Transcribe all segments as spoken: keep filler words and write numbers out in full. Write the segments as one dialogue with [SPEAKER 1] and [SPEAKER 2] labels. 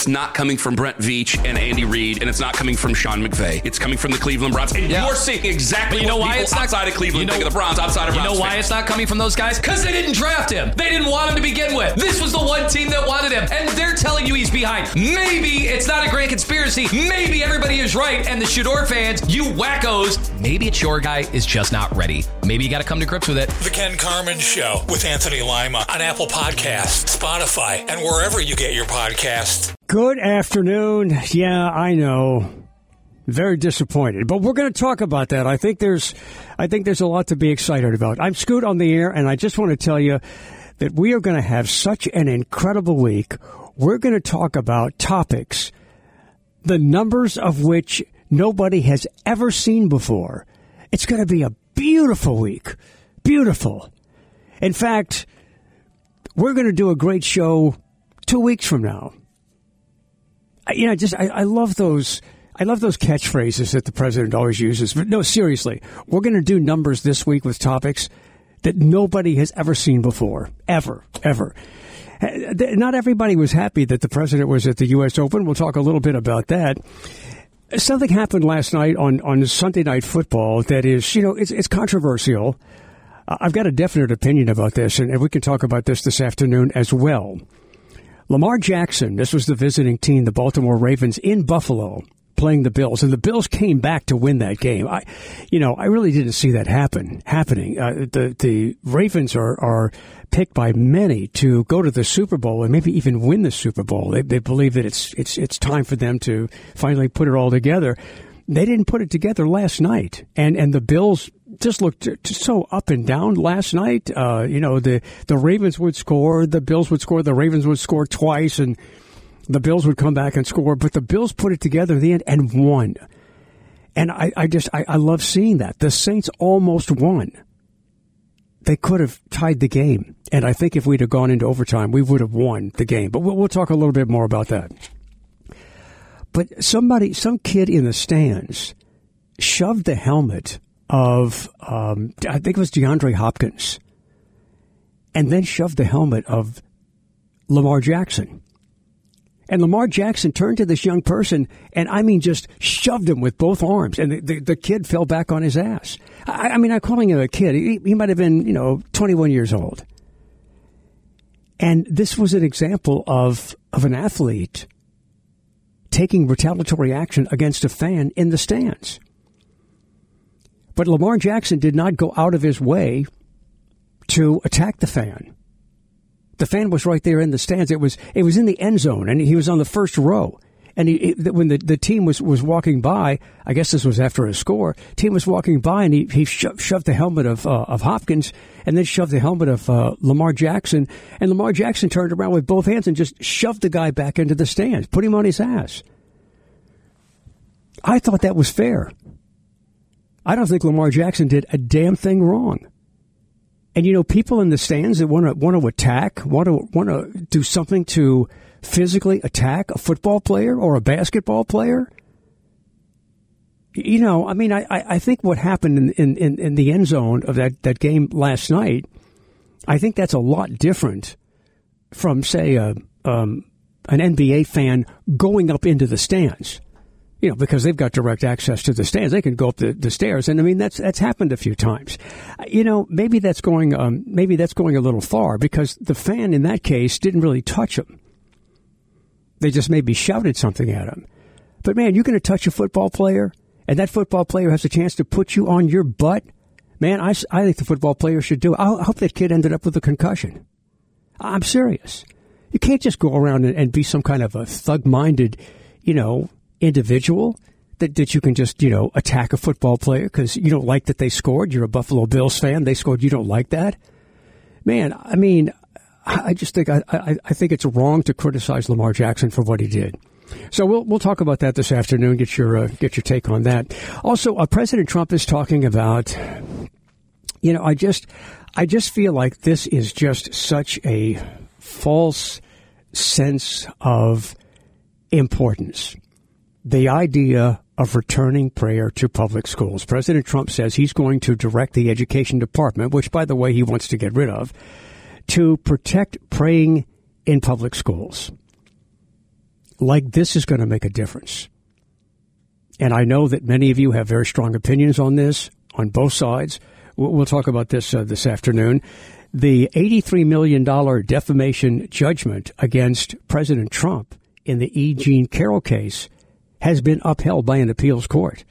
[SPEAKER 1] it's not coming from Brent Veach and Andy Reid, and it's not coming from Sean McVay. It's coming from the Cleveland Browns. And yeah. you're seeing exactly but you know what why people it's not, outside of Cleveland you know, think of the Browns, outside of Browns
[SPEAKER 2] You know why
[SPEAKER 1] fans.
[SPEAKER 2] it's not coming from those guys? Because they didn't draft him. They didn't want him to begin with. This was the one team that wanted him, and they're telling you he's behind. Maybe it's not a grand conspiracy. Maybe everybody is right, and the Shador fans, you wackos, maybe it's your guy is just not ready. Maybe you got to come to grips with it.
[SPEAKER 3] The Ken Carman Show with Anthony Lima on Apple Podcasts, Spotify, and wherever you get your podcasts.
[SPEAKER 4] Good afternoon. Yeah, I know. Very disappointed, but we're going to talk about that. I think there's, I think there's a lot to be excited about. I'm Scoot on the air, and I just want to tell you that we are going to have such an incredible week. We're going to talk about topics, the numbers of which nobody has ever seen before. It's going to be a beautiful week. Beautiful. In fact, we're going to do a great show two weeks from now. I, you know, just I, I love those. I love those catchphrases that the president always uses. But no, seriously, we're going to do numbers this week with topics that nobody has ever seen before, ever, ever. Not everybody was happy that the president was at the U S Open. We'll talk a little bit about that. Something happened last night on, on Sunday Night Football that is, you know, it's, it's controversial. I've got a definite opinion about this, and, and we can talk about this this afternoon as well. Lamar Jackson, this was the visiting team, the Baltimore Ravens in Buffalo, playing the Bills, and the Bills came back to win that game. I, you know, I really didn't see that happen happening. Uh, the the Ravens are are picked by many to go to the Super Bowl and maybe even win the Super Bowl. They they believe that it's it's it's time for them to finally put it all together. They didn't put it together last night, and and the Bills just looked just so up and down last night. Uh, you know, the the Ravens would score, the Bills would score, the Ravens would score twice, and the Bills would come back and score, but the Bills put it together in the end and won. And I, I just, I, I love seeing that. The Saints almost won. They could have tied the game. And I think if we'd have gone into overtime, we would have won the game. But we'll, we'll talk a little bit more about that. But somebody, some kid in the stands shoved the helmet of, um, I think it was DeAndre Hopkins, and then shoved the helmet of Lamar Jackson. And Lamar Jackson turned to this young person and, I mean, just shoved him with both arms. And the, the, the kid fell back on his ass. I, I mean, I'm calling him a kid. He, he might have been, you know, twenty-one years old. And this was an example of, of an athlete taking retaliatory action against a fan in the stands. But Lamar Jackson did not go out of his way to attack the fan. The fan was right there in the stands. It was it was in the end zone, and he was on the first row. And he, it, when the, the team was, was walking by, I guess this was after a score, team was walking by, and he, he sho- shoved the helmet of uh, of Hopkins and then shoved the helmet of uh, Lamar Jackson. And Lamar Jackson turned around with both hands and just shoved the guy back into the stands, put him on his ass. I thought that was fair. I don't think Lamar Jackson did a damn thing wrong. And, you know, people in the stands that want to want to attack, want to want to do something to physically attack a football player or a basketball player. You know, I mean, I, I think what happened in, in, in the end zone of that, that game last night, I think that's a lot different from, say, a, um, an N B A fan going up into the stands. You know, because they've got direct access to the stands. They can go up the, the stairs. And I mean, that's, that's happened a few times. You know, maybe that's going, um, maybe that's going a little far because the fan in that case didn't really touch him. They just maybe shouted something at him. But man, you're going to touch a football player and that football player has a chance to put you on your butt. Man, I, I think the football player should do it. I hope that kid ended up with a concussion. I'm serious. You can't just go around and, and be some kind of a thug-minded, you know, individual that, that you can just, you know, attack a football player because you don't like that they scored. You're a Buffalo Bills fan. They scored. You don't like that. Man, I mean, I just think I, I, I think it's wrong to criticize Lamar Jackson for what he did. So we'll we'll talk about that this afternoon. Get your uh, get your take on that. Also, uh, President Trump is talking about, you know, I just I just feel like this is just such a false sense of importance. The idea of returning prayer to public schools. President Trump says he's going to direct the Education Department, which, by the way, he wants to get rid of, to protect praying in public schools. like this is going to make a difference. And I know that many of you have very strong opinions on this, on both sides. We'll talk about this uh, this afternoon. The eighty-three million dollars defamation judgment against President Trump in the E. Jean Carroll case has been upheld by an appeals court.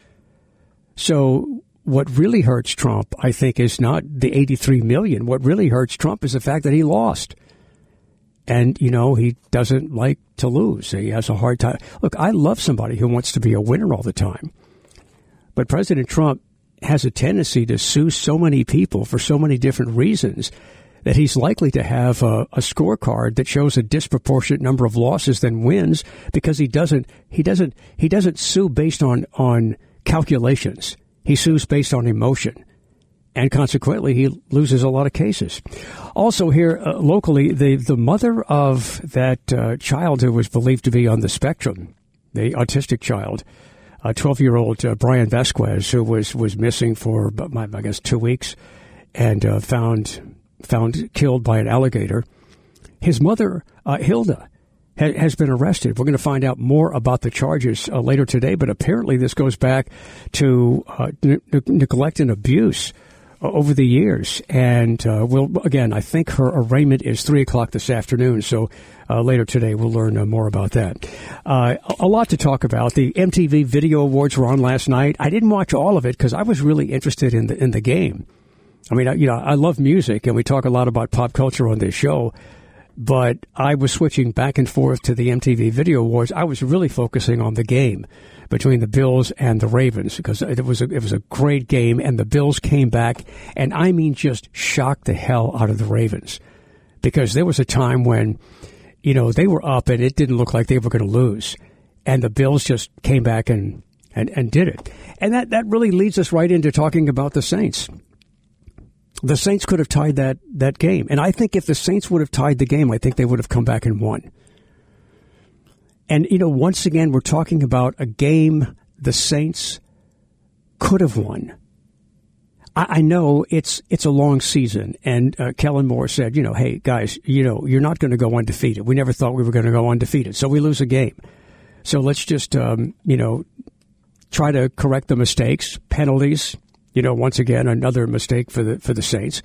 [SPEAKER 4] So what really hurts Trump, I think, is not the eighty-three million dollars. What really hurts Trump is the fact that he lost. And, you know, he doesn't like to lose. He has a hard time. Look, I love somebody who wants to be a winner all the time. But President Trump has a tendency to sue so many people for so many different reasons that he's likely to have a, a scorecard that shows a disproportionate number of losses than wins, because he doesn't he doesn't he doesn't sue based on on calculations. He sues based on emotion, and consequently he loses a lot of cases. Also here uh, locally, the the mother of that uh, child who was believed to be on the spectrum, the autistic child, a twelve-year-old uh, Brian Vasquez, who was, was missing for, I guess, two weeks and uh, found found killed by an alligator. His mother, uh, Hilda, ha- has been arrested. We're going to find out more about the charges uh, later today, but apparently this goes back to uh, ne- neglect and abuse uh, over the years. And uh, we'll again, I think her arraignment is three o'clock this afternoon, so Uh, later today, we'll learn uh, more about that. Uh, a lot to talk about. The M T V Video Awards were on last night. I didn't watch all of it because I was really interested in the in the game. I mean, I, you know, I love music, and we talk a lot about pop culture on this show. But I was switching back and forth to the M T V Video Awards. I was really focusing on the game between the Bills and the Ravens, because it was a, it was a great game, and the Bills came back, and I mean, just shocked the hell out of the Ravens, because there was a time when, you know, they were up and it didn't look like they were going to lose. And the Bills just came back and, and, and did it. And that, that really leads us right into talking about the Saints. The Saints could have tied that, that game. And I think if the Saints would have tied the game, I think they would have come back and won. And, you know, once again, we're talking about a game the Saints could have won. I know it's it's a long season, and uh, Kellen Moore said, you know, hey, guys, you know, you're not going to go undefeated. We never thought we were going to go undefeated, so we lose a game. So let's just, um, you know, try to correct the mistakes, penalties. You know, once again, another mistake for the for the Saints.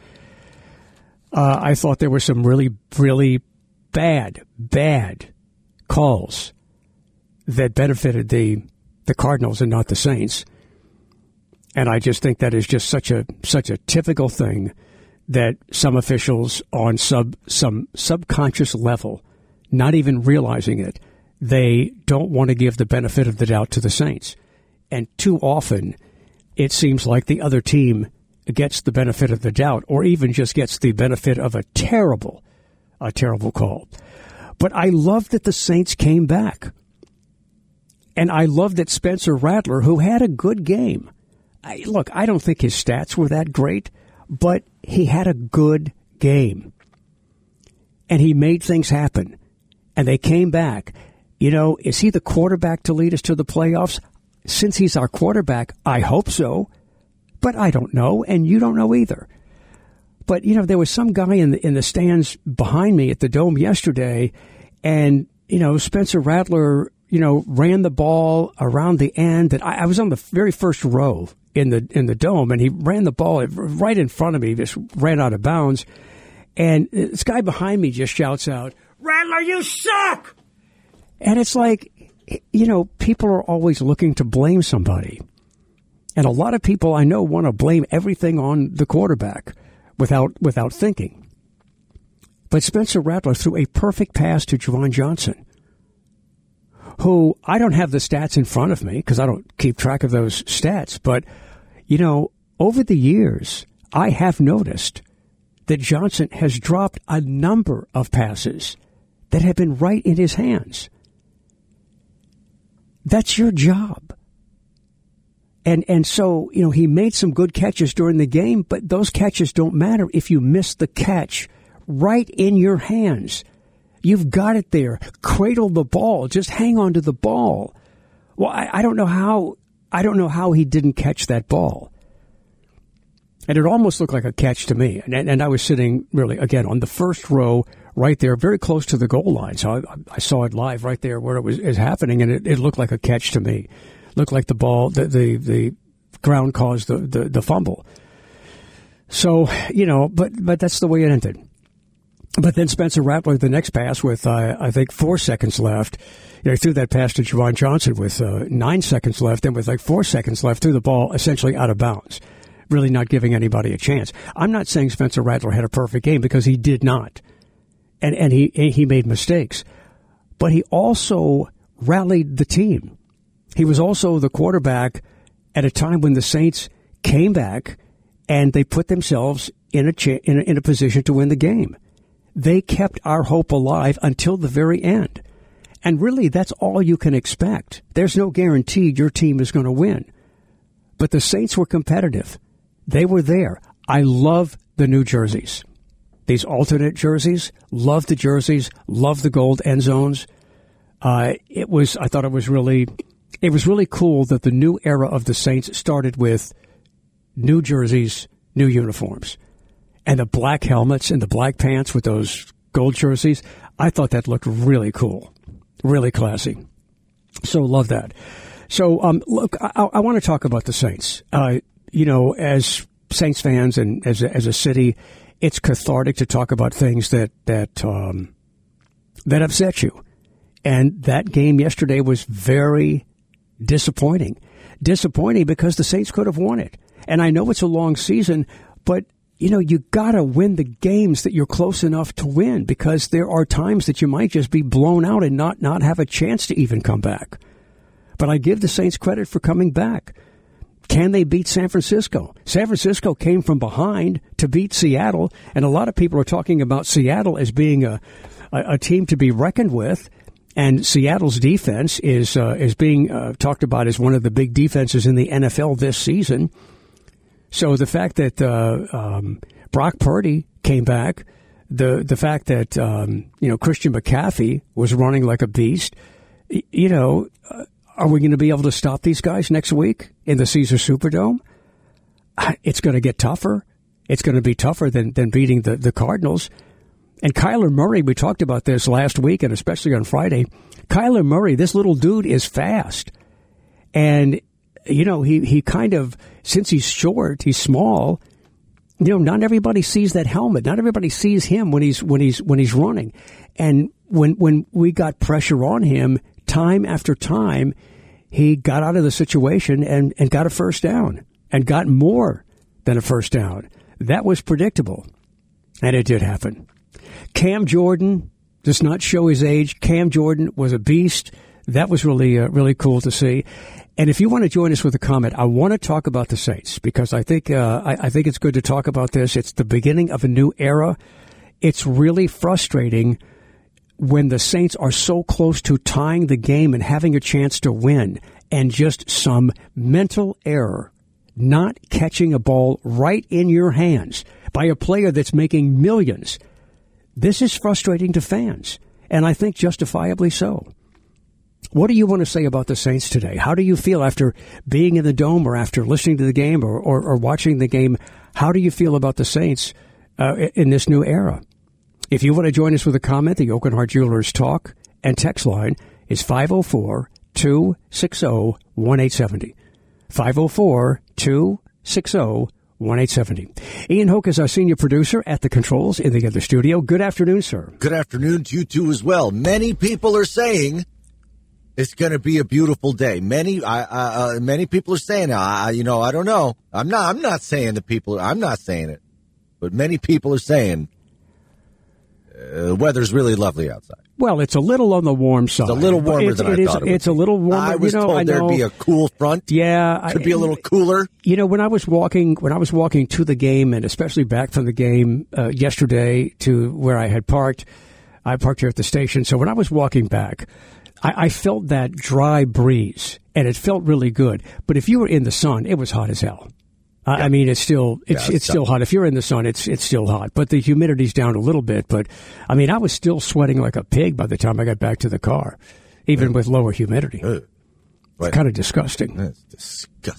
[SPEAKER 4] Uh, I thought there were some really, really bad, bad calls that benefited the the Cardinals and not the Saints. And I just think that is just such a such a typical thing that some officials on sub some subconscious level, not even realizing it, they don't want to give the benefit of the doubt to the Saints. And too often, it seems like the other team gets the benefit of the doubt, or even just gets the benefit of a terrible, a terrible call. But I love that the Saints came back. And I love that Spencer Rattler, who had a good game, I, look, I don't think his stats were that great, but he had a good game. And he made things happen. And they came back. You know, is he the quarterback to lead us to the playoffs? Since he's our quarterback, I hope so. But I don't know, and you don't know either. But, you know, there was some guy in the, in the stands behind me at the Dome yesterday, and, you know, Spencer Rattler, you know, ran the ball around the end. That I, I was on the very first row in the in the Dome, and he ran the ball right in front of me, just ran out of bounds. And this guy behind me just shouts out, "Rattler, you suck!" And it's like, you know, people are always looking to blame somebody. And a lot of people I know want to blame everything on the quarterback without without thinking. But Spencer Rattler threw a perfect pass to Javon Johnson, who I don't have the stats in front of me because I don't keep track of those stats. But, you know, over the years, I have noticed that Johnson has dropped a number of passes that have been right in his hands. That's your job. And and so, you know, he made some good catches during the game, but those catches don't matter if you miss the catch right in your hands. You've got it there. Cradle the ball. Just hang on to the ball. Well, I, I don't know how I don't know how he didn't catch that ball. And it almost looked like a catch to me. And, and I was sitting really, again, on the first row, right there, very close to the goal line. So I, I saw it live right there where it was is happening, and it, it looked like a catch to me. Looked like the ball, the the, the ground caused the, the, the fumble. So, you know, but but that's the way it ended. But then Spencer Rattler, the next pass with, uh, I think, four seconds left, you know, he threw that pass to Juwan Johnson with uh, nine seconds left, and with like four seconds left, threw the ball essentially out of bounds, really not giving anybody a chance. I'm not saying Spencer Rattler had a perfect game, because he did not, and and he he made mistakes, but he also rallied the team. He was also the quarterback at a time when the Saints came back and they put themselves in a cha- in a, in a position to win the game. They kept our hope alive until the very end. And really, that's all you can expect. There's no guarantee your team is going to win. But the Saints were competitive. They were there. I love the new jerseys. These alternate jerseys. Love the jerseys. Love the gold end zones. Uh, it was, I thought it was really, it was really cool that the new era of the Saints started with new jerseys, new uniforms. And the black helmets and the black pants with those gold jerseys, I thought that looked really cool, really classy. So love that. So um, look, I, I want to talk about the Saints. Uh, you know, as Saints fans and as a, as a city, it's cathartic to talk about things that that um, that upset you. And that game yesterday was very disappointing. Disappointing because the Saints could have won it. And I know it's a long season, but you know, you got to win the games that you're close enough to win, because there are times that you might just be blown out and not, not have a chance to even come back. But I give the Saints credit for coming back. Can they beat San Francisco? San Francisco came from behind to beat Seattle, and a lot of people are talking about Seattle as being a, a, a team to be reckoned with. And Seattle's defense is uh, is being uh, talked about as one of the big defenses in the N F L this season. So the fact that uh, um, Brock Purdy came back, the the fact that um, you know Christian McCaffrey was running like a beast, you know, uh, are we going to be able to stop these guys next week in the Caesars Superdome? It's going to get tougher. It's going to be tougher than than beating the, the Cardinals. And Kyler Murray, we talked about this last week, and especially on Friday. Kyler Murray, this little dude is fast, and you know, he, he kind of, since he's short, he's small, you know, not everybody sees that helmet. Not everybody sees him when he's when he's when he's running. And when when we got pressure on him time after time, he got out of the situation and, and got a first down and got more than a first down. That was predictable. And it did happen. Cam Jordan does not show his age. Cam Jordan was a beast. That was really, uh, really cool to see. And if you want to join us with a comment, I want to talk about the Saints, because I think uh, I, I think it's good to talk about this. It's the beginning of a new era. It's really frustrating when the Saints are so close to tying the game and having a chance to win, and just some mental error, not catching a ball right in your hands by a player that's making millions. This is frustrating to fans, and I think justifiably so. What do you want to say about the Saints today? How do you feel after being in the Dome, or after listening to the game, or, or, or watching the game? How do you feel about the Saints uh, in this new era? If you want to join us with a comment, the Oak and Hart Jewelers talk and text line is five oh four, two six oh, one eight seven oh. five oh four, two six oh, one eight seven oh. Ian Hoke is our senior producer at the controls in the other studio. Good afternoon, sir.
[SPEAKER 5] Good afternoon to you, too, as well. Many people are saying it's going to be a beautiful day. Many, uh, uh, many people are saying, uh, you know, I don't know. I'm not. I'm not saying the people. I'm not saying it, but many people are saying uh, the weather's really lovely outside.
[SPEAKER 4] Well, it's a little on the warm side.
[SPEAKER 5] It's a little warmer
[SPEAKER 4] it's,
[SPEAKER 5] than
[SPEAKER 4] it
[SPEAKER 5] I
[SPEAKER 4] is,
[SPEAKER 5] thought it would
[SPEAKER 4] It's
[SPEAKER 5] be.
[SPEAKER 4] a little warmer.
[SPEAKER 5] I was
[SPEAKER 4] you know,
[SPEAKER 5] told
[SPEAKER 4] I know,
[SPEAKER 5] there'd be a cool front.
[SPEAKER 4] Yeah,
[SPEAKER 5] could
[SPEAKER 4] I,
[SPEAKER 5] be a little cooler.
[SPEAKER 4] You know, when I was walking, when I was walking to the game, and especially back from the game uh, yesterday to where I had parked, I parked here at the station. So when I was walking back, I, I felt that dry breeze, and it felt really good. But if you were in the sun, it was hot as hell. I, yeah. I mean, it's still it's yeah, it's still hot. If you're in the sun, it's it's still hot. But the humidity's down a little bit. But I mean, I was still sweating like a pig by the time I got back to the car, even yeah. with lower humidity. Uh, it's kind of disgusting.
[SPEAKER 5] That's disgusting.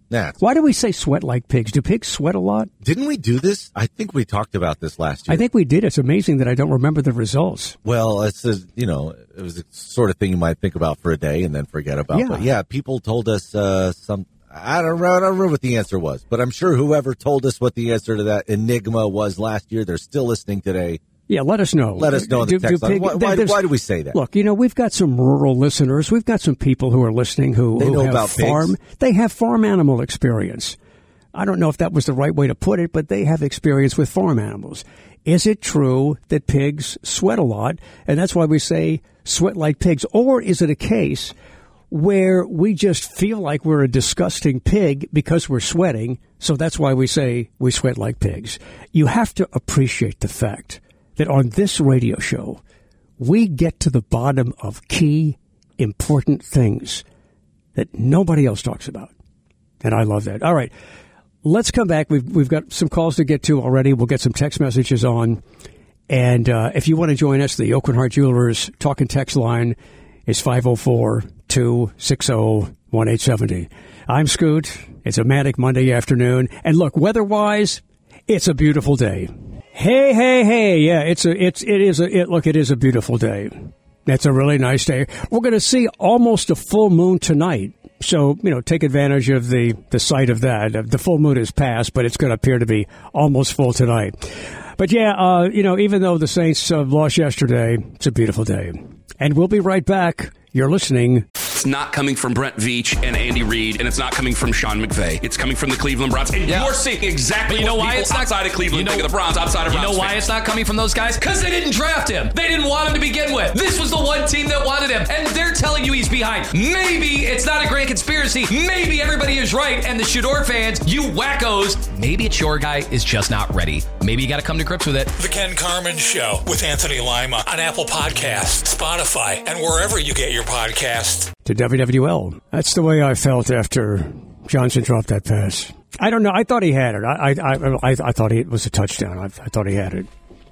[SPEAKER 5] Nah,
[SPEAKER 4] Why do we say sweat like pigs? Do pigs sweat a lot?
[SPEAKER 5] Didn't we do this? I think we talked about this last year.
[SPEAKER 4] I think we did. It's amazing that I don't remember the results.
[SPEAKER 5] Well, it's a, you know, it was the sort of thing you might think about for a day and then forget about.
[SPEAKER 4] Yeah.
[SPEAKER 5] But yeah, people told us uh, some. I don't know. I don't remember what the answer was, but I'm sure whoever told us what the answer to that enigma was last year, they're still listening today.
[SPEAKER 4] Yeah, let us know.
[SPEAKER 5] Let us know in the
[SPEAKER 4] do,
[SPEAKER 5] text
[SPEAKER 4] do
[SPEAKER 5] line.
[SPEAKER 4] pig,
[SPEAKER 5] Why, why, why do we say that?
[SPEAKER 4] Look, you know, we've got some rural listeners. We've got some people who are listening who,
[SPEAKER 5] They
[SPEAKER 4] who
[SPEAKER 5] know
[SPEAKER 4] have
[SPEAKER 5] about
[SPEAKER 4] farm.
[SPEAKER 5] pigs.
[SPEAKER 4] They have farm animal experience. I don't know if that was the right way to put it, but they have experience with farm animals. Is it true that pigs sweat a lot, and that's why we say sweat like pigs? Or is it a case where we just feel like we're a disgusting pig because we're sweating, so that's why we say we sweat like pigs? You have to appreciate the fact that on this radio show, we get to the bottom of key, important things that nobody else talks about. And I love that. All right. Let's come back. We've we've got some calls to get to already. We'll get some text messages on. And uh, if you want to join us, the Aucoin Hart Jewelers talk and text line is five oh four, two six oh, one eight seven oh. I'm Scoot. It's a manic Monday afternoon. And look, weather-wise, it's a beautiful day. Hey, hey, hey. Yeah, it's a, it's, it is a, it, look, it is a beautiful day. It's a really nice day. We're going to see almost a full moon tonight. So, you know, take advantage of the, the sight of that. The full moon is past, but it's going to appear to be almost full tonight. But yeah, uh, you know, even though the Saints uh, lost yesterday, it's a beautiful day. And we'll be right back. You're listening.
[SPEAKER 1] It's not coming from Brent Veach and Andy Reid, and it's not coming from Sean McVay. It's coming from the Cleveland Browns. And
[SPEAKER 2] Yeah.
[SPEAKER 1] you're seeing exactly
[SPEAKER 2] But you know
[SPEAKER 1] what
[SPEAKER 2] why
[SPEAKER 1] people
[SPEAKER 2] it's not-
[SPEAKER 1] outside of Cleveland
[SPEAKER 2] you know-
[SPEAKER 1] think of the Browns, outside of
[SPEAKER 2] You
[SPEAKER 1] Browns
[SPEAKER 2] know why
[SPEAKER 1] fans.
[SPEAKER 2] it's not coming from those guys? Because they didn't draft him. They didn't want him to begin with. This was the one team that wanted him, and they're telling you he's behind. Maybe it's not a grand conspiracy. Maybe everybody is right, and the Shador fans, you wackos, maybe it's your guy is just not ready. Maybe you got to come to grips with it.
[SPEAKER 3] The Ken Carman Show with Anthony Lima on Apple Podcasts, Spotify, and wherever you get your podcasts.
[SPEAKER 4] To W W L. That's the way I felt after Johnson dropped that pass. I don't know. I thought he had it. I I I, I thought it was a touchdown. I, I thought he had it.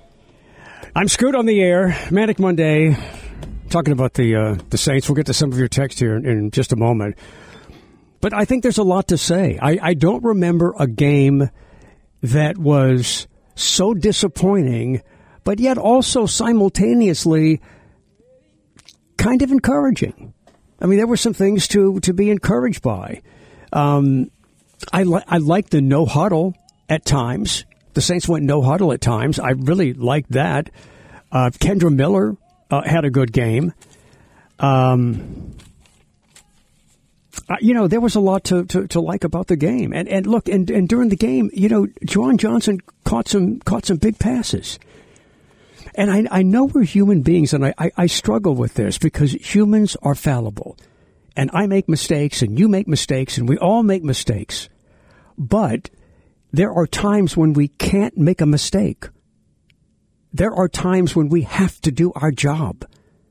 [SPEAKER 4] I'm Scoot on the air. Manic Monday. Talking about the uh, the Saints. We'll get to some of your text here in, in just a moment. But I think there's a lot to say. I, I don't remember a game that was so disappointing, but yet also simultaneously kind of encouraging. I mean, there were some things to, to be encouraged by. Um, I, li- I like the no huddle at times. The Saints went no huddle at times. I really liked that. Uh, Kendra Miller uh, had a good game. Um, uh, you know, there was a lot to, to, to like about the game. And and look, and, and during the game, you know, Juwan Johnson caught some caught some big passes. And I, I know we're human beings, and I, I, I struggle with this because humans are fallible. And I make mistakes, and you make mistakes, and we all make mistakes. But there are times when we can't make a mistake. There are times when we have to do our job.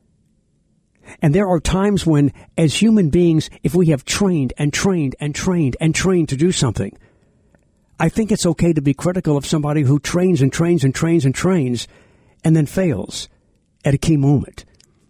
[SPEAKER 4] And there are times when, as human beings, if we have trained and trained and trained and trained to do something, I think it's okay to be critical of somebody who trains and trains and trains and trains and then fails at a key moment.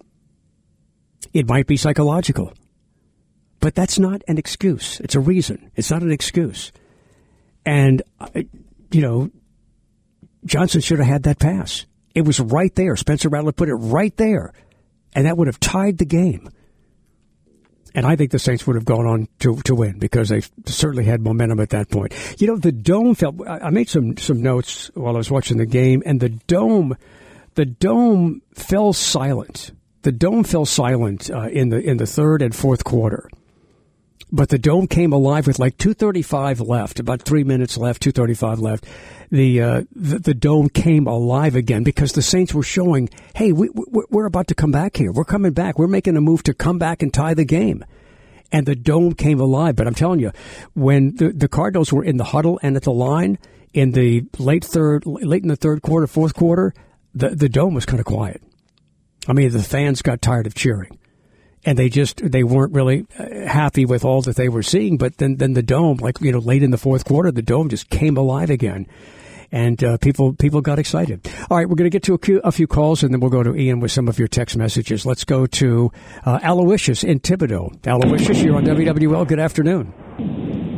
[SPEAKER 4] It might be psychological, but that's not an excuse. It's a reason. It's not an excuse. And, you know, Johnson should have had that pass. It was right there. Spencer Rattler put it right there, and that would have tied the game. And I think the Saints would have gone on to, to win because they certainly had momentum at that point. You know, the Dome felt... I made some, some notes while I was watching the game, and the Dome... The Dome fell silent. The Dome fell silent uh, in the in the third and fourth quarter. But the Dome came alive with like two thirty-five left, about three minutes left, two thirty-five left. The, uh, the the Dome came alive again because the Saints were showing, hey, we, we, we're about to come back here. We're coming back. We're making a move to come back and tie the game. And the Dome came alive. But I'm telling you, when the, the Cardinals were in the huddle and at the line in the late third, late in the third quarter, fourth quarter, The the Dome was kind of quiet. I mean, the fans got tired of cheering, and they just they weren't really happy with all that they were seeing. But then, then the Dome, like you know, late in the fourth quarter, the Dome just came alive again, and uh, people people got excited. All right, we're going to get to a few, a few calls, and then we'll go to Ian with some of your text messages. Let's go to uh, Aloysius in Thibodaux. Aloysius, you're on W W L. Good afternoon.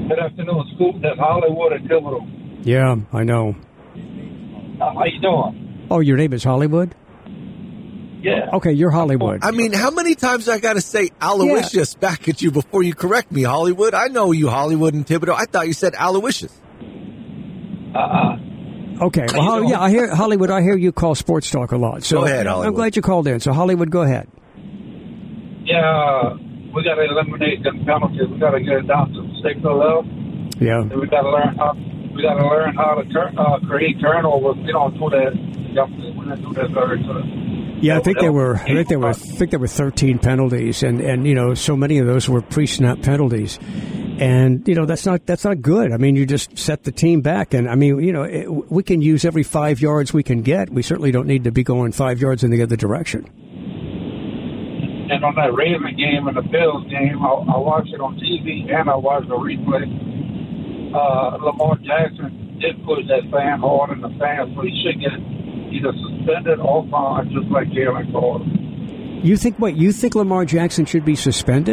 [SPEAKER 6] Good afternoon, Scoop. That's Hollywood and Thibodeau.
[SPEAKER 4] Yeah, I know.
[SPEAKER 6] Uh, how you doing?
[SPEAKER 4] Oh, your name is Hollywood?
[SPEAKER 6] Yeah.
[SPEAKER 4] Okay, you're Hollywood.
[SPEAKER 5] I mean, how many times I got to say Aloysius yeah. back at you before you correct me, Hollywood? I know you, Hollywood and Thibodeau. I thought you said Aloysius.
[SPEAKER 6] Uh-uh.
[SPEAKER 4] Okay, well, Ho- yeah, I hear Hollywood. I hear you call Sports Talk a lot. So
[SPEAKER 5] go ahead, Hollywood.
[SPEAKER 4] I'm glad you called in. So Hollywood, go ahead.
[SPEAKER 6] Yeah, we got to eliminate them penalties. We got to get it down to six or level.
[SPEAKER 4] Yeah.
[SPEAKER 6] And we got to learn how. We got to learn how to turn, uh, create turnovers. We don't do that. We don't do that very good.
[SPEAKER 4] Yeah, I think there were. I think there were. I think there were thirteen penalties, and, and you know, so many of those were pre-snap penalties, and you know that's not that's not good. I mean, you just set the team back, and I mean, you know, it, we can use every five yards we can get. We certainly don't need to be going five yards in the other direction.
[SPEAKER 6] And on that Raven game and the Bills game, I, I watched it on T V and I watched the replay. Uh, Lamar Jackson did push that fan hard in the fans, so he should get either suspended or fined, just like Jalen Carter.
[SPEAKER 4] You think what? You think Lamar Jackson should be suspended?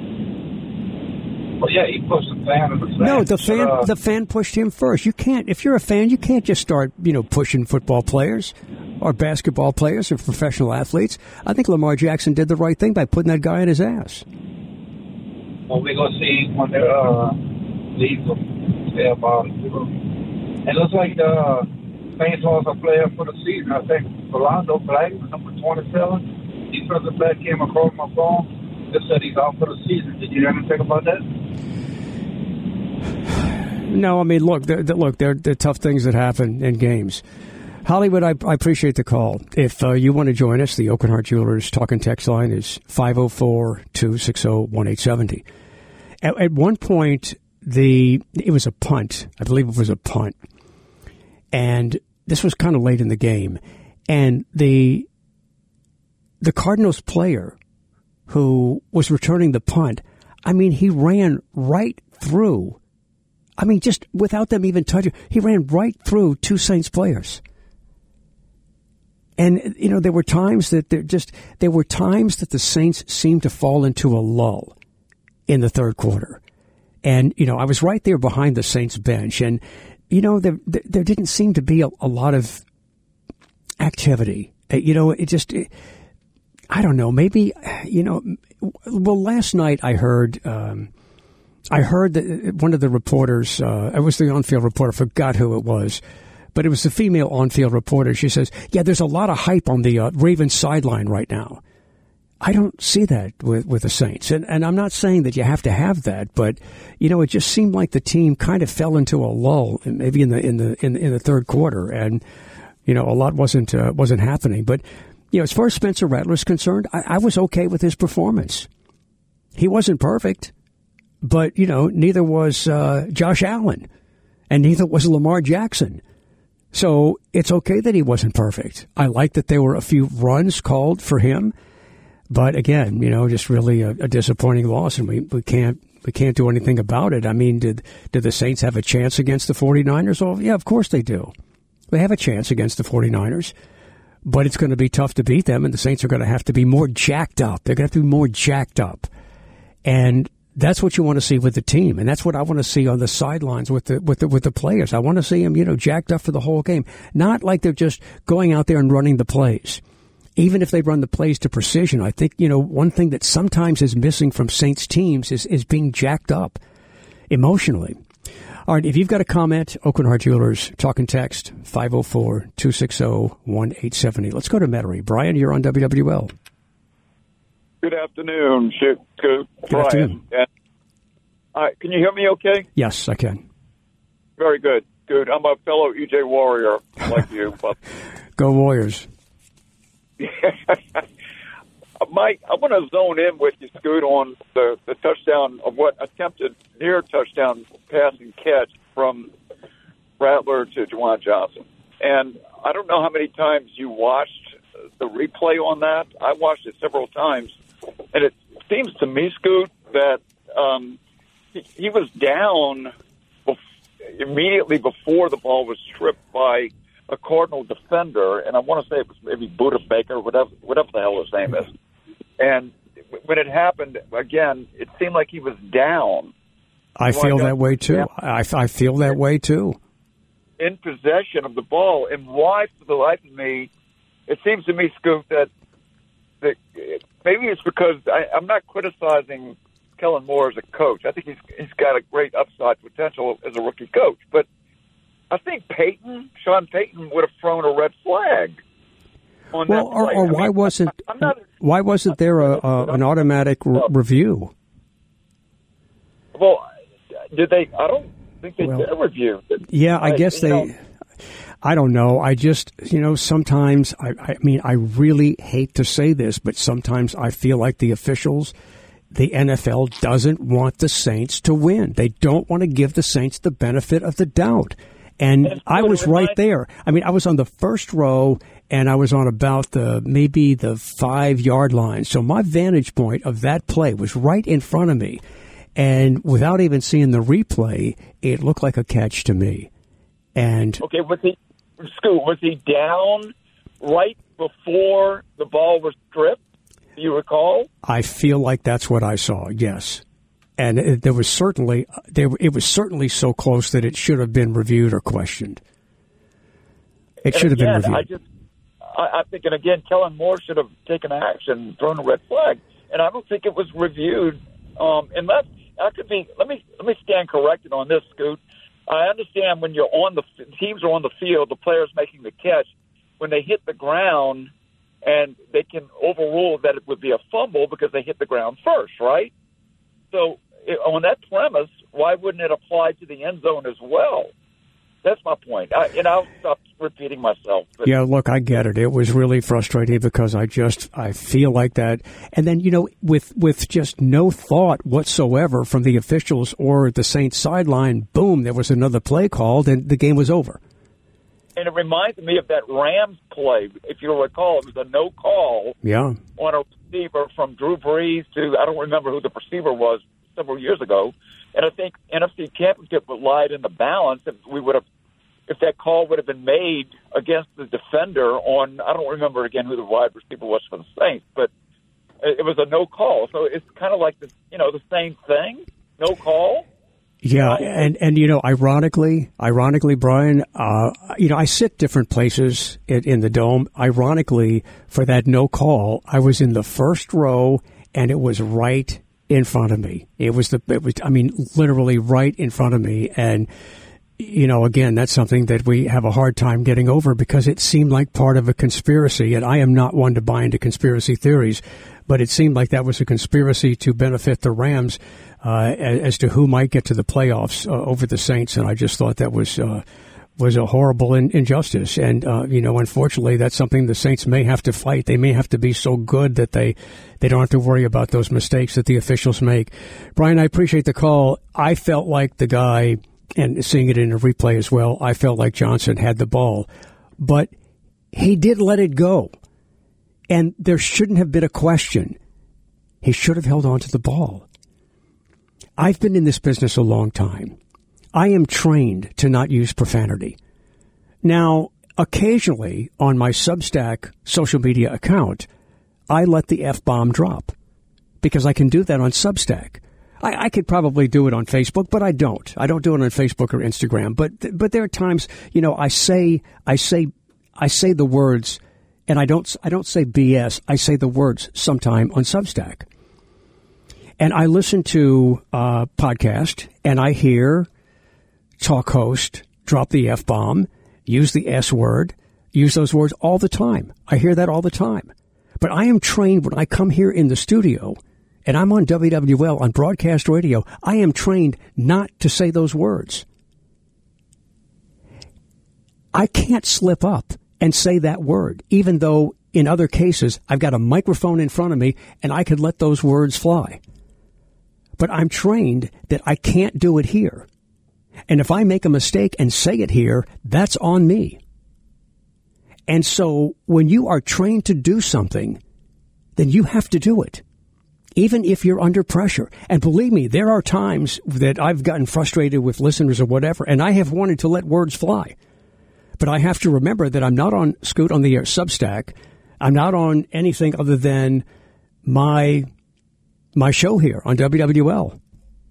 [SPEAKER 6] Well, yeah, he pushed the fan in the fans.
[SPEAKER 4] No, the fan,
[SPEAKER 6] uh,
[SPEAKER 4] the fan pushed him first. You can't. If you're a fan, you can't just start, you know, pushing football players or basketball players or professional athletes. I think Lamar Jackson did the right thing by putting that guy in his ass.
[SPEAKER 6] Well, we're gonna see when they uh, leave them. Say about it. It looks like the Saints lost a player for the season. I think Philando Black, number twenty-seven, defensive back, came across my phone. They said he's out for the season. Did you hear anything about that?
[SPEAKER 4] No, I mean, look, they're, they're, look, there are tough things that happen in games. Hollywood, I, I appreciate the call. If uh, you want to join us, the Oakenhart Jewelers talking text line is five oh four, two six oh, one eight seven oh. At, at one point, the it was a punt. I believe it was a punt. And this was kind of late in the game. And the the Cardinals player who was returning the punt, I mean, he ran right through. I mean, just without them even touching, he ran right through two Saints players. And, you know, there were times that there just, there were times that the Saints seemed to fall into a lull in the third quarter. And, you know, I was right there behind the Saints bench, and, you know, there there, there didn't seem to be a, a lot of activity. You know, it just, it, I don't know, maybe, you know, well, last night I heard, um, I heard that one of the reporters, uh, it was the on-field reporter, I forgot who it was, but it was the female on-field reporter. She says, yeah, there's a lot of hype on the uh, Ravens sideline right now. I don't see that with, with the Saints. And, and I'm not saying that you have to have that, but, you know, it just seemed like the team kind of fell into a lull, maybe in the in the in, in the third quarter, and, you know, a lot wasn't uh, wasn't happening. But, you know, as far as Spencer Rattler is concerned, I, I was okay with his performance. He wasn't perfect, but, you know, neither was uh, Josh Allen, and neither was Lamar Jackson. So it's okay that he wasn't perfect. I like that there were a few runs called for him. But again, you know, just really a, a disappointing loss, and we, we can't we can't do anything about it. I mean, did did the Saints have a chance against the 49ers? Well, yeah, of course they do. They have a chance against the 49ers, but it's going to be tough to beat them, and the Saints are going to have to be more jacked up. They're going to have to be more jacked up, and that's what you want to see with the team, and that's what I want to see on the sidelines with the with the with the players. I want to see them, you know, jacked up for the whole game, not like they're just going out there and running the plays. Even if they run the plays to precision, I think, you know, one thing that sometimes is missing from Saints teams is, is being jacked up emotionally. All right, if you've got a comment, Oakenhart Jewelers, talk and text, five oh four, two six oh, one eight seven oh. Let's go to Metairie. Brian, you're on W W L.
[SPEAKER 7] Good afternoon, Good,
[SPEAKER 4] Good
[SPEAKER 7] Brian.
[SPEAKER 4] afternoon.
[SPEAKER 7] Uh, can you hear me okay?
[SPEAKER 4] Yes, I can.
[SPEAKER 7] Very good. Good. I'm a fellow E J Warrior like you. But
[SPEAKER 4] Go Warriors.
[SPEAKER 7] Mike, I want to zone in with you, Scoot, on the, the touchdown of what attempted near touchdown pass and catch from Rattler to Juwan Johnson. And I don't know how many times you watched the replay on that. I watched it several times. And it seems to me, Scoot, that um, he, he was down bef- immediately before the ball was tripped by a Cardinal defender, and I want to say it was maybe Buda Baker, whatever, whatever the hell his name is. And when it happened, again, it seemed like he was down
[SPEAKER 4] I feel that way too. I, I feel that way too.
[SPEAKER 7] In possession of the ball, and why, for the life of me, it seems to me, Scoop, that, that maybe it's because I, I'm not criticizing Kellen Moore as a coach. I think he's he's got a great upside potential as a rookie coach, but I think Payton, Sean Payton, would have thrown a red flag on
[SPEAKER 4] well,
[SPEAKER 7] that play.
[SPEAKER 4] Or, or why
[SPEAKER 7] I mean,
[SPEAKER 4] wasn't
[SPEAKER 7] I'm not,
[SPEAKER 4] why wasn't there a, a, an automatic re- review?
[SPEAKER 7] Well, did they? I don't think they
[SPEAKER 4] well,
[SPEAKER 7] did a review.
[SPEAKER 4] Yeah, I, I guess they. Know, I don't know. I just, you know, sometimes, I, I mean, I really hate to say this, but sometimes I feel like the officials, the N F L doesn't want the Saints to win. They don't want to give the Saints the benefit of the doubt. And I was right there. I mean, I was on the first row, and I was on about the maybe the five-yard line. So my vantage point of that play was right in front of me. And without even seeing the replay, it looked like a catch to me. And
[SPEAKER 7] okay, was he, Scoot, was he down right before the ball was stripped? Do you recall?
[SPEAKER 4] I feel like that's what I saw, yes. And it, there was certainly there, it was certainly so close that it should have been reviewed or questioned. It should have
[SPEAKER 7] again,
[SPEAKER 4] been reviewed.
[SPEAKER 7] I just, I, I think, and again, Kellen Moore should have taken action, thrown a red flag, and I don't think it was reviewed. Um, unless I could be, let me let me stand corrected on this, Scoot. I understand when you're on the teams are on the field, the players making the catch, when they hit the ground, and they can overrule that it would be a fumble because they hit the ground first, right? So on that premise, why wouldn't it apply to the end zone as well? That's my point. I, and I'll stop repeating myself. But.
[SPEAKER 4] Yeah, look, I get it. It was really frustrating because I just, I feel like that. And then, you know, with, with just no thought whatsoever from the officials or the Saints sideline, boom, there was another play called and the game was over.
[SPEAKER 7] And it reminds me of that Rams play. If you recall, it was a no call
[SPEAKER 4] yeah.
[SPEAKER 7] on a receiver from Drew Brees to, I don't remember who the receiver was several years ago. And I think N F C Championship would lied in the balance if we would have, if that call would have been made against the defender on, I don't remember again who the wide receiver was for the Saints, but it was a no call. So it's kind of like the, you know, the same thing, no call.
[SPEAKER 4] Yeah, and, and you know, ironically, ironically, Brian, uh, you know, I sit different places in, in the Dome. Ironically, for that no call, I was in the first row, and it was right in front of me. It was the, it was, I mean, literally right in front of me, and you know, again, that's something that we have a hard time getting over because it seemed like part of a conspiracy, and I am not one to buy into conspiracy theories, but it seemed like that was a conspiracy to benefit the Rams uh, as, as to who might get to the playoffs uh, over the Saints, and I just thought that was uh, was a horrible in, injustice. And, uh, you know, unfortunately, that's something the Saints may have to fight. They may have to be so good that they, they don't have to worry about those mistakes that the officials make. Brian, I appreciate the call. I felt like the guy, and seeing it in a replay as well, I felt like Johnson had the ball. But he did let it go. And there shouldn't have been a question. He should have held on to the ball. I've been in this business a long time. I am trained to not use profanity. Now, occasionally on my Substack social media account, I let the F-bomb drop because I can do that on Substack. I, I could probably do it on Facebook, but I don't. I don't do it on Facebook or Instagram. But but there are times, you know, I say I say I say the words, and I don't I don't say B S. I say the words sometime on Substack. And I listen to a podcast, and I hear talk host drop the F-bomb, use the S word, use those words all the time. I hear that all the time. But I am trained when I come here in the studio, and I'm on W W L on broadcast radio, I am trained not to say those words. I can't slip up and say that word, even though in other cases I've got a microphone in front of me and I could let those words fly. But I'm trained that I can't do it here. And if I make a mistake and say it here, that's on me. And so when you are trained to do something, then you have to do it, even if you're under pressure. And believe me, there are times that I've gotten frustrated with listeners or whatever, and I have wanted to let words fly. But I have to remember that I'm not on Scoot on the Air Substack. I'm not on anything other than my my show here on W W L.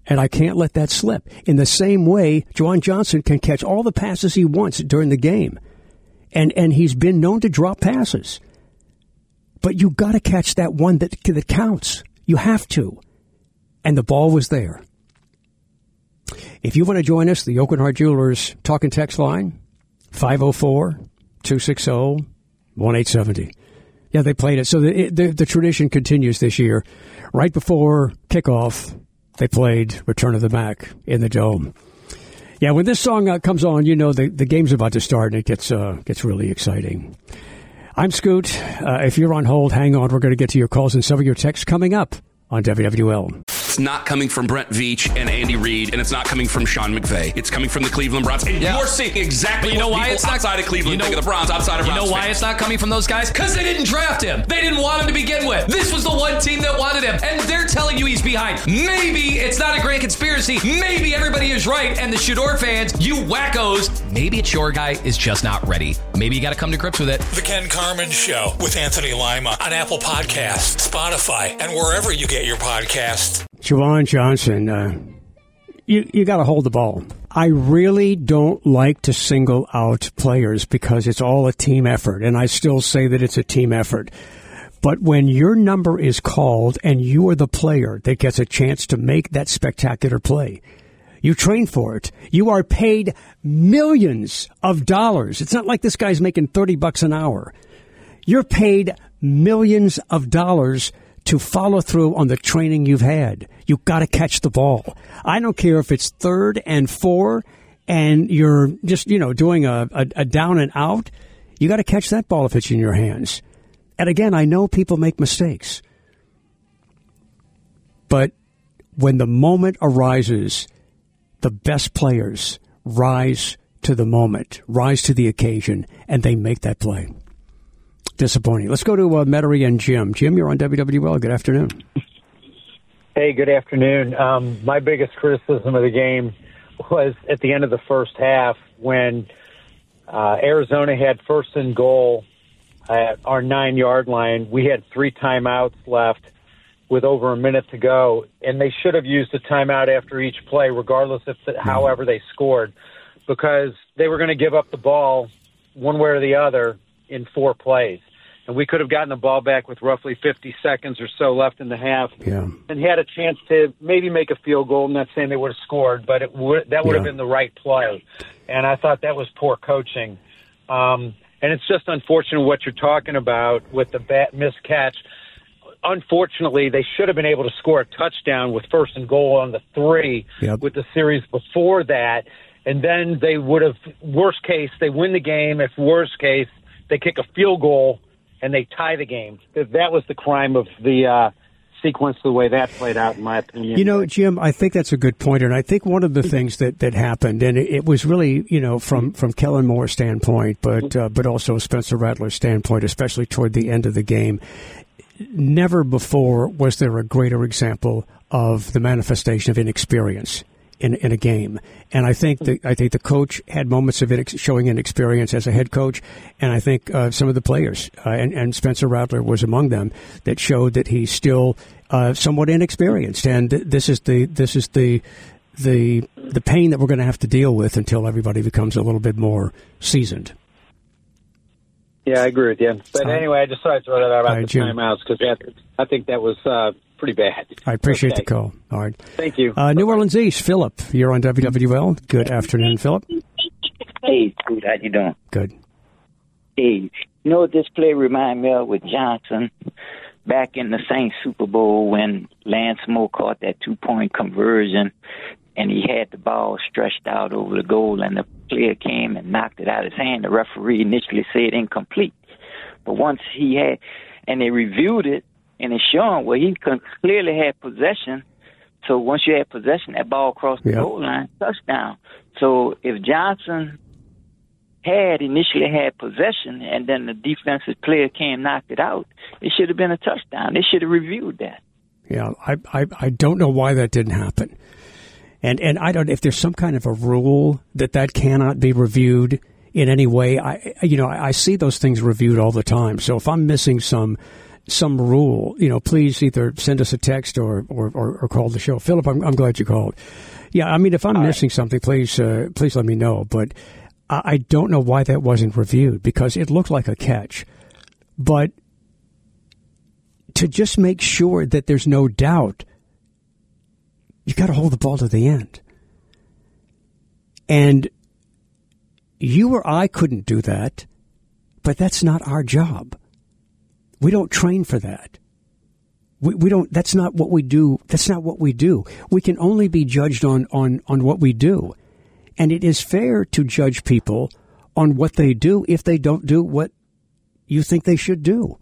[SPEAKER 4] And I can't let that slip. In the same way, Juwan Johnson can catch all the passes he wants during the game. And and he's been known to drop passes. But you got to catch that one that, that counts. You have to. And the ball was there. If you want to join us, the Aucoin Hart Jewelers talk and text line, five oh four, two six zero, one eight seven zero. Yeah, they played it. So the, the, the tradition continues this year. Right before kickoff, they played Return of the Mac in the Dome. Yeah, when this song uh, comes on, you know the, the game's about to start, and it gets uh, gets really exciting. I'm Scoot. Uh, if you're on hold, hang on. We're going to get to your calls and some of your texts coming up on W W L.
[SPEAKER 1] It's not coming from Brent Veach and Andy Reid, and it's not coming from Sean McVay. It's coming from the Cleveland Browns. And yeah. you're seeing exactly
[SPEAKER 2] you know
[SPEAKER 1] what
[SPEAKER 2] why
[SPEAKER 1] people
[SPEAKER 2] it's not,
[SPEAKER 1] outside of Cleveland you know, think of the Browns, outside of
[SPEAKER 2] You
[SPEAKER 1] Browns
[SPEAKER 2] know why
[SPEAKER 1] fans.
[SPEAKER 2] it's not coming from those guys? Because they didn't draft him. They didn't want him to begin with. This was the one team that wanted him, and they're telling you he's behind. Maybe it's not a grand conspiracy. Maybe everybody is right, and the Shador fans, you wackos, maybe it's your guy is just not ready. Maybe you got to come to grips with it.
[SPEAKER 3] The Ken Carman Show with Anthony Lima on Apple Podcasts, Spotify, and wherever you get your podcasts.
[SPEAKER 4] Juwan Johnson, uh, you, you got to hold the ball. I really don't like to single out players because it's all a team effort, and I still say that it's a team effort. But when your number is called and you are the player that gets a chance to make that spectacular play, you train for it. You are paid millions of dollars. It's not like this guy's making thirty bucks an hour. You're paid millions of dollars to follow through on the training you've had. You've got to catch the ball. I don't care if it's third and four and you're just, you know, doing a, a, a down and out. You got to catch that ball if it's in your hands. And again, I know people make mistakes. But when the moment arises, the best players rise to the moment, rise to the occasion, and they make that play. Disappointing. Let's go to uh, Metairie and Jim. Jim, you're on W W L. Good afternoon.
[SPEAKER 8] Hey, good afternoon. Um, my biggest criticism of the game was at the end of the first half when uh, Arizona had first and goal at our nine-yard line. We had three timeouts left with over a minute to go, and they should have used a timeout after each play, regardless if the, however they scored, because they were going to give up the ball one way or the other in four plays. And we could have gotten the ball back with roughly fifty seconds or so left in the half
[SPEAKER 4] yeah.
[SPEAKER 8] and had a chance to maybe make a field goal. I'm not saying they would have scored, but it would, that would yeah. have been the right play. And I thought that was poor coaching. Um, and it's just unfortunate what you're talking about with the bat missed catch. Unfortunately, they should have been able to score a touchdown with first and goal on the three
[SPEAKER 4] yep.
[SPEAKER 8] with the series before that. And then they would have, worst case, they win the game. If worst case, they kick a field goal and they tie the game. That was the crime of the uh, sequence, the way that played out, in my opinion.
[SPEAKER 4] You know, Jim, I think that's a good point, and I think one of the things that, that happened, and it, it was really, you know, from, from Kellen Moore's standpoint, but uh, but also Spencer Rattler's standpoint, especially toward the end of the game, never before was there a greater example of the manifestation of inexperience in in a game. And I think the I think the coach had moments of inex- showing inexperience as a head coach, and I think uh, some of the players uh, and and Spencer Rattler was among them that showed that he's still uh, somewhat inexperienced. And th- this is the this is the the the pain that we're going to have to deal with until everybody becomes a little bit more seasoned.
[SPEAKER 8] Yeah, I agree with you. But anyway, I just thought I'd throw that out about
[SPEAKER 4] right,
[SPEAKER 8] the timeouts because I think that was uh, pretty bad.
[SPEAKER 4] I appreciate
[SPEAKER 8] okay.
[SPEAKER 4] the call. All right.
[SPEAKER 8] Thank you.
[SPEAKER 4] Uh, New Orleans East, Philip, you're on W W L. Good afternoon, Philip.
[SPEAKER 9] Hey, Scoot, how you doing?
[SPEAKER 4] Good.
[SPEAKER 9] Hey, you know what this play reminded me of with Johnson back in the Saints Super Bowl when Lance Moore caught that two-point conversion and he had the ball stretched out over the goal, and the player came and knocked it out of his hand. The referee initially said incomplete. But once he had, and they reviewed it, and it's showing where he clearly had possession. So once you had possession, that ball crossed the
[SPEAKER 4] yep.
[SPEAKER 9] goal line, touchdown. So if Johnson had initially had possession and then the defensive player came and knocked it out, it should have been a touchdown. They should have reviewed that.
[SPEAKER 4] Yeah, I, I, I don't know why that didn't happen. And and I don't if there's some kind of a rule that that cannot be reviewed in any way. I you know I, I see those things reviewed all the time. So if I'm missing some some rule, you know, please either send us a text or or, or, or call the show. Philip, I'm, I'm glad you called. Yeah, I mean, if I'm All missing right. something, please uh, please let me know. But I, I don't know why that wasn't reviewed, because it looked like a catch. But to just make sure that there's no doubt, you got to hold the ball to the end. And you or I couldn't do that, but that's not our job. We don't train for that. We, we don't, that's not what we do. That's not what we do. We can only be judged on, on, on what we do. And it is fair to judge people on what they do if they don't do what you think they should do.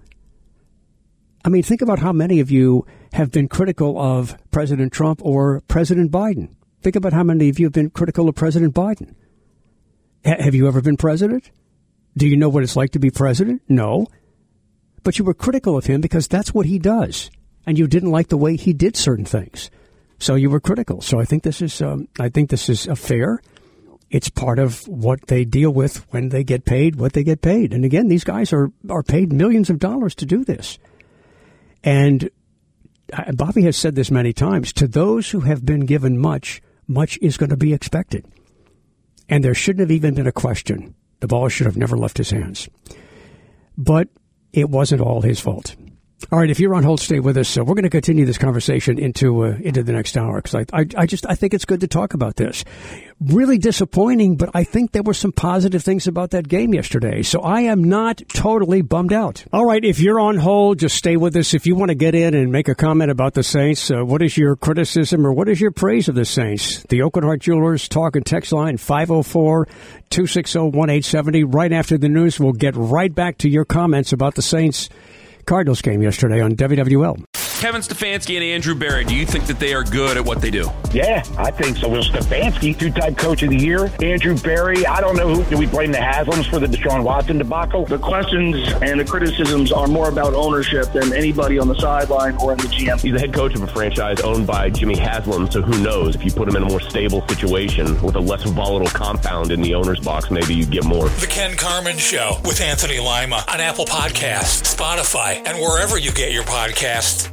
[SPEAKER 4] I mean, think about how many of you have been critical of President Trump or President Biden. Think about how many of you have been critical of President Biden. H- have you ever been president? Do you know what it's like to be president? No. But you were critical of him because that's what he does. And you didn't like the way he did certain things. So you were critical. So I think this is, um, I think this is a fair. It's part of what they deal with when they get paid, what they get paid. And again, these guys are, are paid millions of dollars to do this. And Bobby has said this many times, to those who have been given much, much is going to be expected. And there shouldn't have even been a question. The ball should have never left his hands. But it wasn't all his fault. All right, if you're on hold, stay with us. So we're going to continue this conversation into uh, into the next hour, because I, I I just I think it's good to talk about this. Really disappointing, but I think there were some positive things about that game yesterday. So I am not totally bummed out. All right, if you're on hold, just stay with us. If you want to get in and make a comment about the Saints, uh, what is your criticism or what is your praise of the Saints? The Oakland Heart Jewelers talk and text line five oh four, two six oh, one eight seven oh. Right after the news, we'll get right back to your comments about the Saints Cardinals game yesterday on W W L.
[SPEAKER 1] Kevin Stefanski and Andrew Berry, do you think that they are good at what they do?
[SPEAKER 10] Yeah, I think so. Well, Stefanski, two-time coach of the year. Andrew Berry, I don't know who. Do we blame the Haslams for the Deshaun Watson debacle?
[SPEAKER 11] The questions and the criticisms are more about ownership than anybody on the sideline or in the G M.
[SPEAKER 12] He's the head coach of a franchise owned by Jimmy Haslam, so who knows? If you put him in a more stable situation with a less volatile compound in the owner's box, maybe you'd get more.
[SPEAKER 3] The Ken Carman Show with Anthony Lima on Apple Podcasts, Spotify, and wherever you get your podcasts.